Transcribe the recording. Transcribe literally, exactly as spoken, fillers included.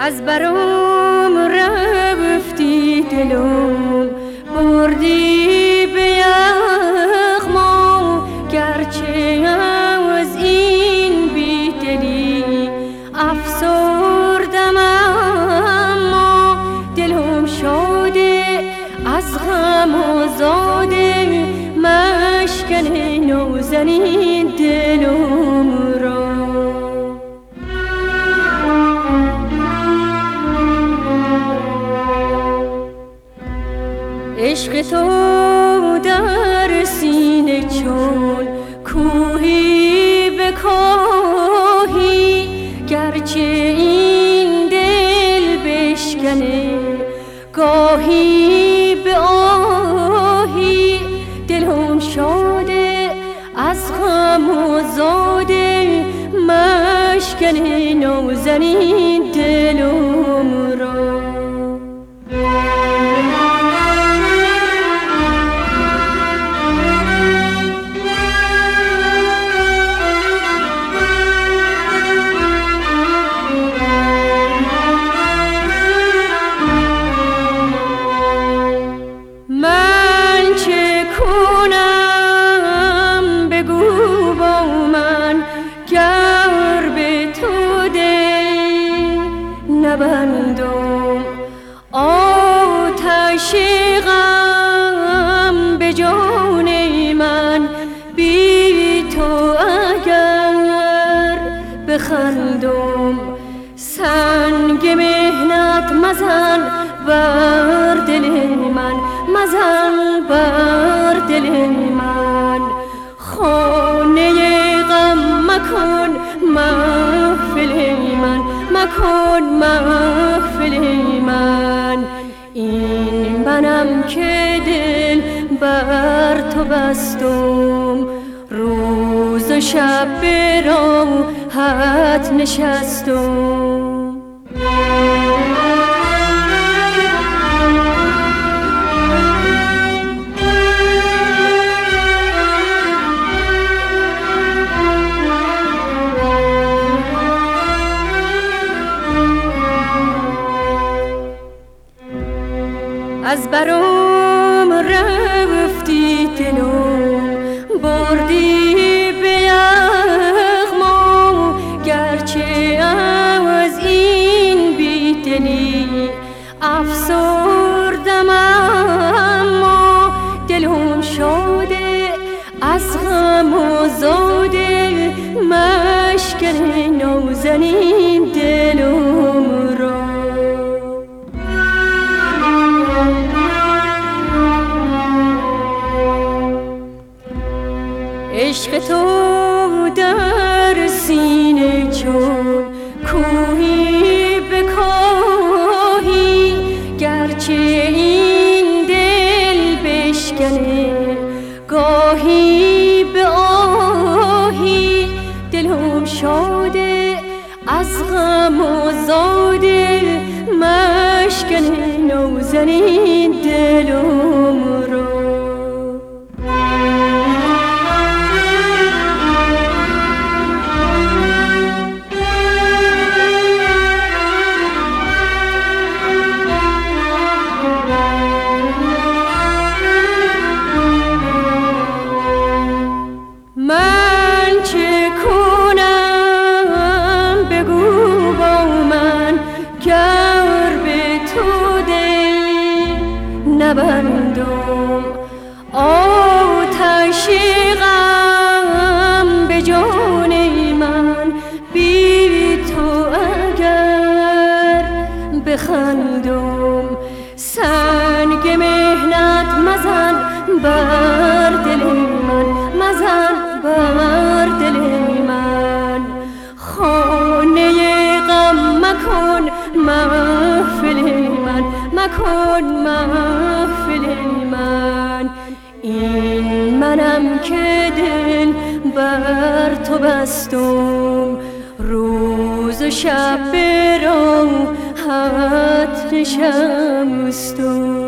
از برام رفتی دلم بردی به یغما، گرچه از این بی دلی افسردم اما دلم شاده از غم آزاده، مشکن نازنین دلم را. عشق تو در سینه چون کوهی به کاهی، گرچه این دل بشکنه گاهی به آهی، دلم شاده از غم آزاده، مشکن نازنین دلم را. نبندم آتش غم به جان من، بی تو اگر بخندم سنگ مهنت مزن بر دل من، مزن بر دل من. خانه غم مکن محفل من، مکن محفل من. این منم که دل بر تو بستم، روز و شب به راحت نشستم. از برام رفتی دلم بردی به یغما، گرچه از این بی دلی افسردم اما دلم شاده از غم آزاده، مشکن نازنین دلم را. عشق تو در سینه چون کوهی به کاهی، گرچه این دل بشکنه گاهی به آهی، دلم شاده از غم آزاده، مشکن نازنین دلم را. من چه کنم بگو با من، گر به تو دل نبندم آتش غم به جان من، بی تو اگر بخندم سنگ مهنت مزن بر دل من، مزن بر دل من. خانه غم مکن محفل من، مکن محفل من. این منم که دل بر تو بستم، روز و شب به راحت نشستم.